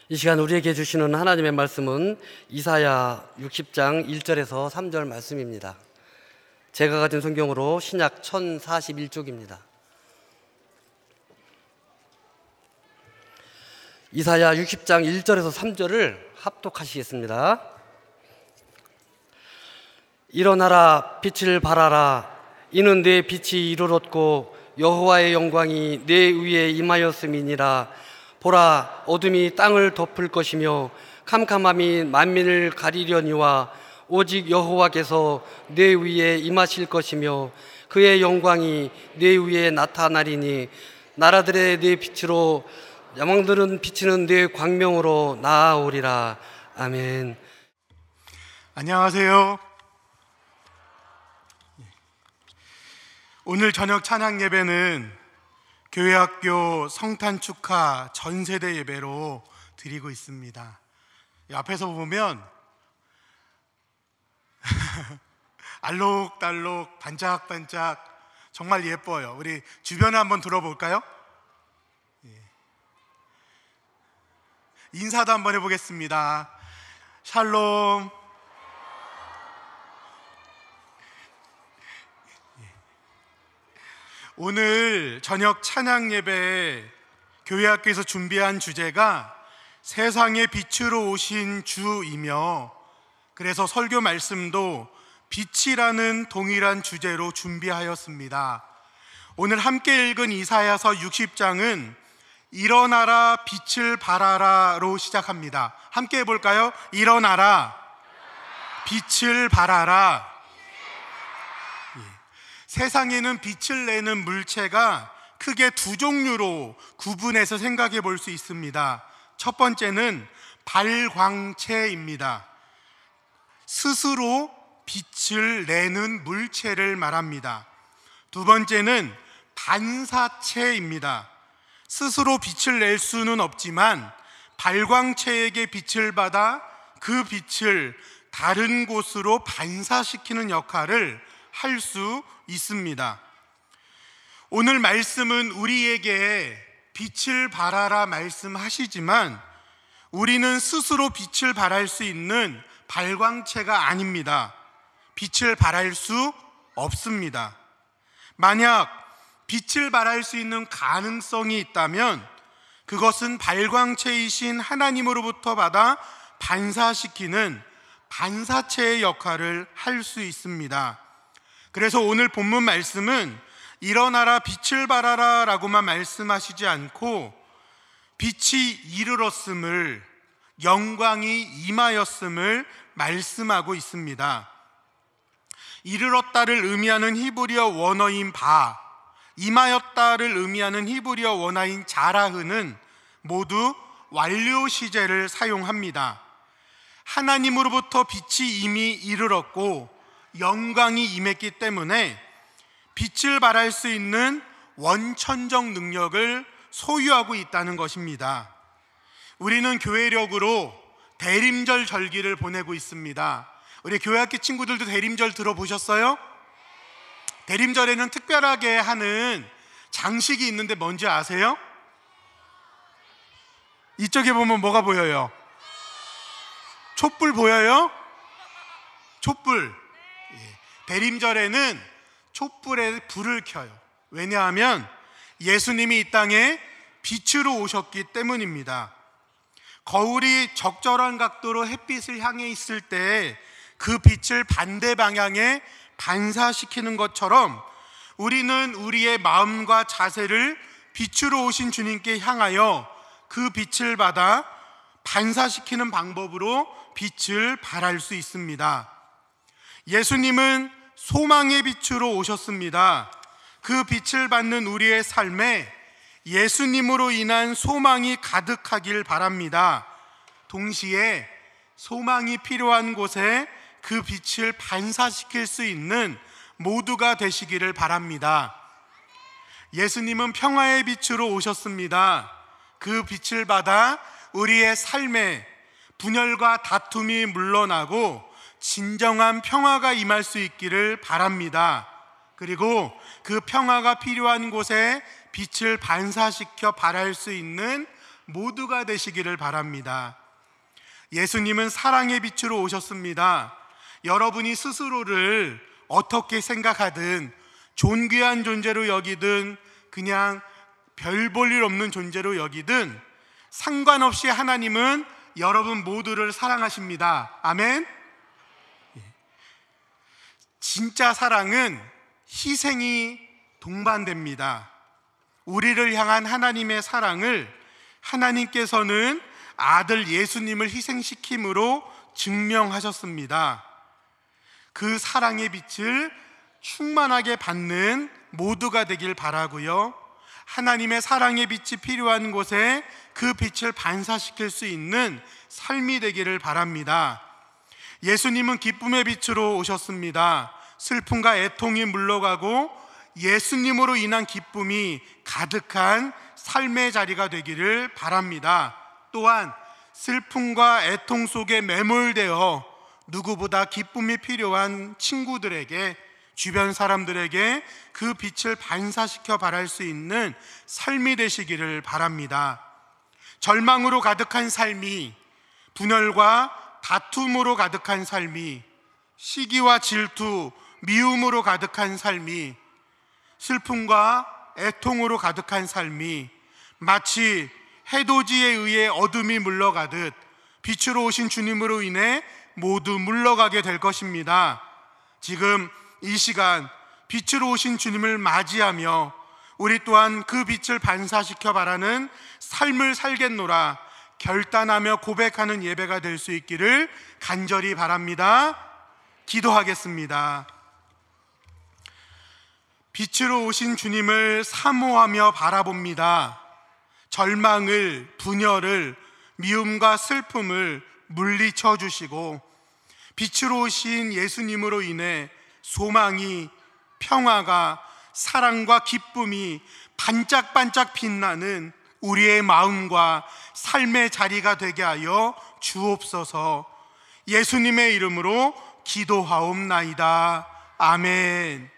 이 시간 우리에게 주시는 하나님의 말씀은 이사야 60장 1절에서 3절 말씀입니다. 제가 가진 성경으로 신약 1041쪽입니다. 이사야 60장 1절에서 3절을 합독하시겠습니다. 일어나라, 빛을 발하라. 이는 내 빛이 이르렀고 여호와의 영광이 내 위에 임하였음이니라. 보라, 어둠이 땅을 덮을 것이며 캄캄함이 만민을 가리려니와 오직 여호와께서 내 위에 임하실 것이며 그의 영광이 내 위에 나타나리니 나라들의 내 빛으로 야망들은 비치는 내 광명으로 나아오리라. 아멘. 안녕하세요. 오늘 저녁 찬양 예배는 교회학교 성탄 축하 전세대 예배로 드리고 있습니다. 앞에서 보면 알록달록 반짝반짝 정말 예뻐요. 우리 주변에 한번 들어볼까요? 인사도 한번 해보겠습니다. 샬롬. 오늘 저녁 찬양 예배 교회학교에서 준비한 주제가 세상의 빛으로 오신 주이며, 그래서 설교 말씀도 빛이라는 동일한 주제로 준비하였습니다. 오늘 함께 읽은 이사야서 60장은 일어나라, 빛을 발하라로 시작합니다. 함께 해볼까요? 일어나라, 빛을 발하라. 세상에는 빛을 내는 물체가 크게 두 종류로 구분해서 생각해 볼 수 있습니다. 첫 번째는 발광체입니다. 스스로 빛을 내는 물체를 말합니다. 두 번째는 반사체입니다. 스스로 빛을 낼 수는 없지만 발광체에게 빛을 받아 그 빛을 다른 곳으로 반사시키는 역할을 할 수 있습니다. 오늘 말씀은 우리에게 빛을 발하라 말씀하시지만 우리는 스스로 빛을 발할 수 있는 발광체가 아닙니다. 빛을 발할 수 없습니다. 만약 빛을 발할 수 있는 가능성이 있다면 그것은 발광체이신 하나님으로부터 받아 반사시키는 반사체의 역할을 할 수 있습니다. 그래서 오늘 본문 말씀은 일어나라, 빛을 발하라 라고만 말씀하시지 않고 빛이 이르렀음을, 영광이 임하였음을 말씀하고 있습니다. 이르렀다를 의미하는 히브리어 원어인 바, 임하였다를 의미하는 히브리어 원어인 자라흐는 모두 완료 시제를 사용합니다. 하나님으로부터 빛이 이미 이르렀고 영광이 임했기 때문에 빛을 발할 수 있는 원천적 능력을 소유하고 있다는 것입니다. 우리는 교회력으로 대림절 절기를 보내고 있습니다. 우리 교회학교 친구들도 대림절 들어보셨어요? 대림절에는 특별하게 하는 장식이 있는데 뭔지 아세요? 이쪽에 보면 뭐가 보여요? 촛불 보여요? 촛불. 대림절에는 촛불에 불을 켜요. 왜냐하면 예수님이 이 땅에 빛으로 오셨기 때문입니다. 거울이 적절한 각도로 햇빛을 향해 있을 때 그 빛을 반대 방향에 반사시키는 것처럼 우리는 우리의 마음과 자세를 빛으로 오신 주님께 향하여 그 빛을 받아 반사시키는 방법으로 빛을 발할 수 있습니다. 예수님은 소망의 빛으로 오셨습니다. 그 빛을 받는 우리의 삶에 예수님으로 인한 소망이 가득하길 바랍니다. 동시에 소망이 필요한 곳에 그 빛을 반사시킬 수 있는 모두가 되시기를 바랍니다. 예수님은 평화의 빛으로 오셨습니다. 그 빛을 받아 우리의 삶에 분열과 다툼이 물러나고 진정한 평화가 임할 수 있기를 바랍니다. 그리고 그 평화가 필요한 곳에 빛을 반사시켜 발할 수 있는 모두가 되시기를 바랍니다. 예수님은 사랑의 빛으로 오셨습니다. 여러분이 스스로를 어떻게 생각하든, 존귀한 존재로 여기든 그냥 별 볼 일 없는 존재로 여기든 상관없이 하나님은 여러분 모두를 사랑하십니다. 아멘. 진짜 사랑은 희생이 동반됩니다. 우리를 향한 하나님의 사랑을 하나님께서는 아들 예수님을 희생시킴으로 증명하셨습니다. 그 사랑의 빛을 충만하게 받는 모두가 되길 바라고요. 하나님의 사랑의 빛이 필요한 곳에 그 빛을 반사시킬 수 있는 삶이 되기를 바랍니다. 예수님은 기쁨의 빛으로 오셨습니다. 슬픔과 애통이 물러가고 예수님으로 인한 기쁨이 가득한 삶의 자리가 되기를 바랍니다. 또한 슬픔과 애통 속에 매몰되어 누구보다 기쁨이 필요한 친구들에게, 주변 사람들에게 그 빛을 반사시켜 바랄 수 있는 삶이 되시기를 바랍니다. 절망으로 가득한 삶이, 분열과 다툼으로 가득한 삶이, 시기와 질투, 미움으로 가득한 삶이, 슬픔과 애통으로 가득한 삶이 마치 해돋이에 의해 어둠이 물러가듯 빛으로 오신 주님으로 인해 모두 물러가게 될 것입니다. 지금 이 시간 빛으로 오신 주님을 맞이하며 우리 또한 그 빛을 반사시켜 바라는 삶을 살겠노라 결단하며 고백하는 예배가 될 수 있기를 간절히 바랍니다. 기도하겠습니다. 빛으로 오신 주님을 사모하며 바라봅니다. 절망을, 분열을, 미움과 슬픔을 물리쳐 주시고 빛으로 오신 예수님으로 인해 소망이, 평화가, 사랑과 기쁨이 반짝반짝 빛나는 우리의 마음과 삶의 자리가 되게 하여 주옵소서. 예수님의 이름으로 기도하옵나이다. 아멘.